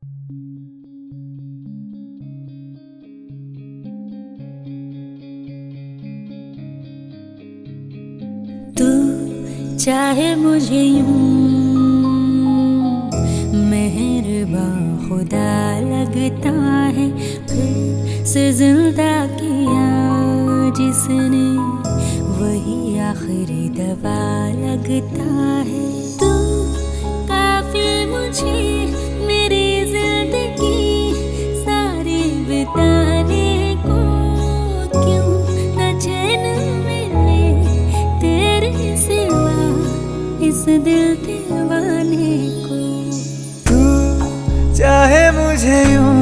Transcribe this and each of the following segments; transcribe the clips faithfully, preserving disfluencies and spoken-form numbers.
तू चाहे मुझे यूं मेहरबां खुदा लगता है, फिर से जिंदा किया जिसने वही आखिरी दवा लगता है। तू काफी मुझे मेरी जिंदगी सारी बिताने को, क्यों न चैन मिले तेरे सिवा इस दिल दीवाने को। तू चाहे मुझे यूं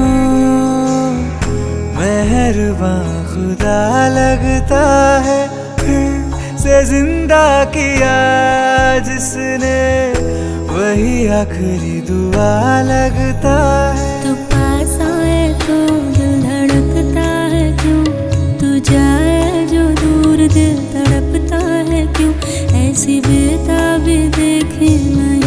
मेहरबां खुदा लगता है, फिर से जिंदा किया जिसने वही आखिरी दुआ लगता है। तू पास आए तो दिल धड़कता है क्यों, तू जाए जो दूर दिल तड़पता है क्यों, ऐसी बेताबी देखी नहीं